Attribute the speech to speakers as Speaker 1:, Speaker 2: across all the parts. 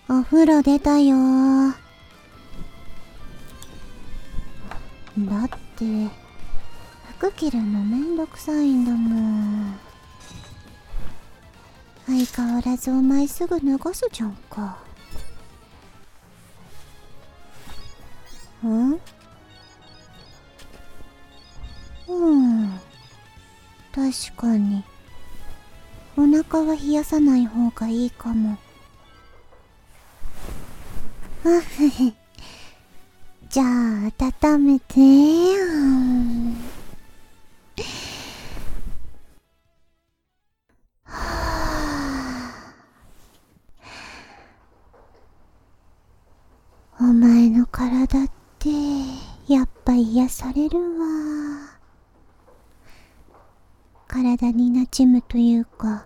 Speaker 1: お風呂出たよー。だって服着るのめんどくさいんだもん。相変わらずお前すぐ脱がすじゃんか。確かにお腹は冷やさない方がいいかも。じゃあ温めてー。お前の体ってやっぱ癒されるわ。体に馴染むというか。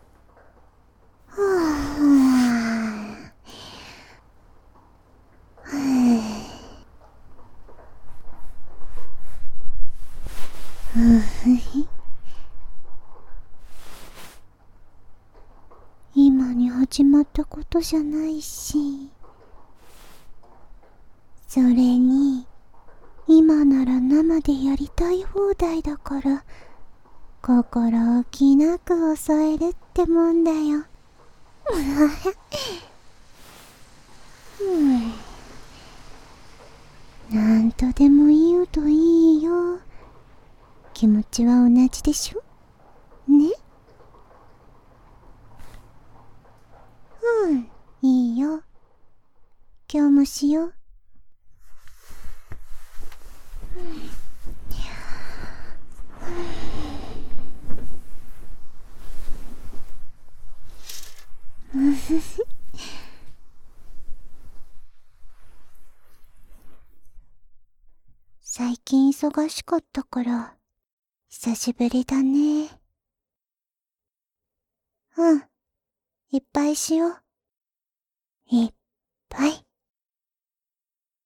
Speaker 1: 今に始まったことじゃないし、それに今なら生でやりたい放題だから、心置きなく襲えるってもんだよ。なんとでも言うといいよ。気持ちは同じでしょね。いいよ。今日もしよう。最近忙しかったから久しぶりだね。いっぱいしよう。いっぱい。